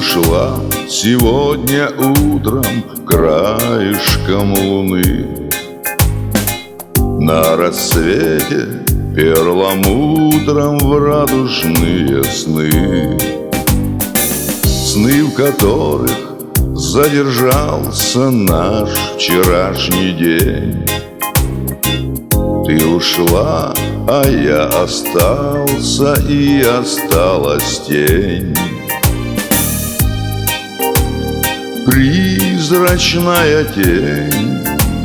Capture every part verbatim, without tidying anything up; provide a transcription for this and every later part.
ушла сегодня утром краешком луны. На рассвете перламутром в радужные сны, сны, в которых задержался наш вчерашний день. Ты ушла, а я остался, и осталась тень. Призрачная тень,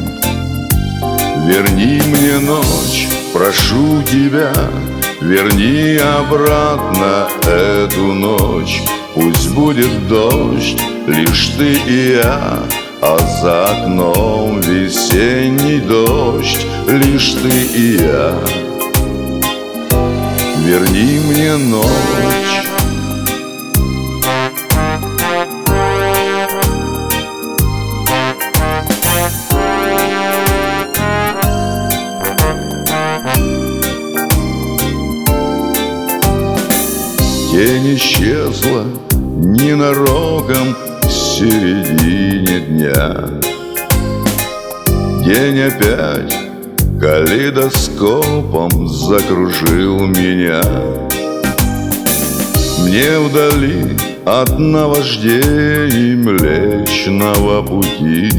верни мне ночь, прошу тебя, верни обратно эту ночь. Пусть будет дождь, лишь ты и я, а за окном весенний дождь, лишь ты и я. Верни мне ночь. Тень исчезла ненароком в середине дня. День опять калейдоскопом закружил меня. Мне вдали от наваждений Млечного Пути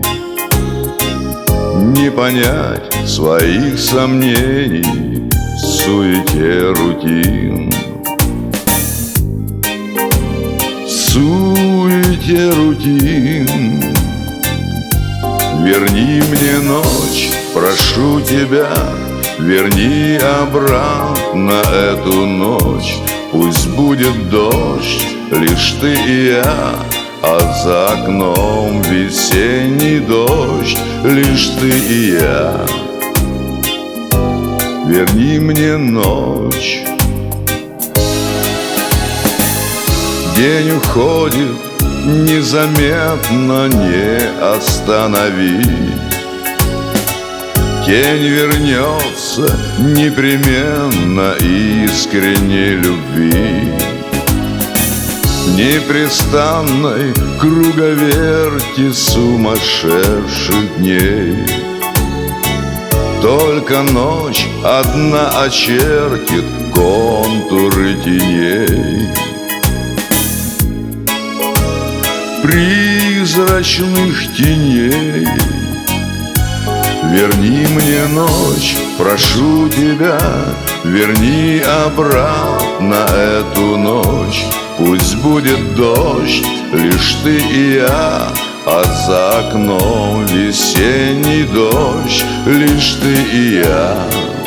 не понять своих сомнений в суете рутин. В суете рутин. Верни мне ночь, прошу тебя, верни обратно эту ночь. Пусть будет дождь, лишь ты и я, а за окном весенний дождь, лишь ты и я. Верни мне ночь. День уходит, незаметно не остановить. Тень вернется непременно искренней любви. В непрестанной круговерти сумасшедших дней только ночь одна очертит контуры теней. Призрачных теней. Верни мне ночь, прошу тебя, верни обратно эту ночь. Пусть будет дождь, лишь ты и я, а за окном весенний дождь, лишь ты и я.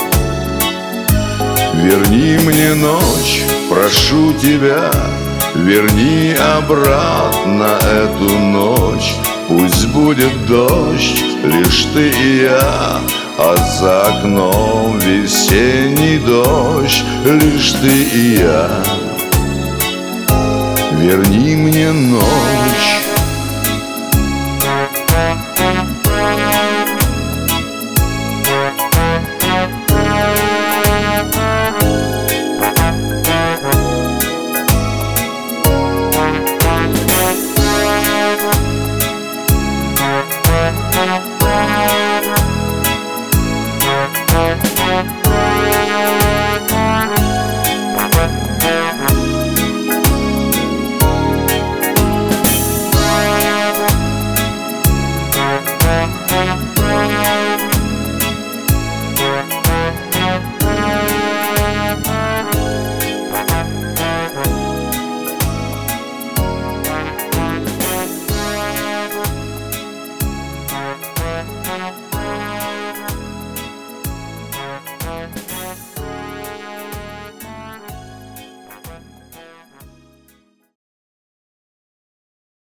Верни мне ночь, прошу тебя, верни обратно эту ночь. Пусть будет дождь, лишь ты и я, а за окном весенний дождь, лишь ты и я. Верни мне ночь.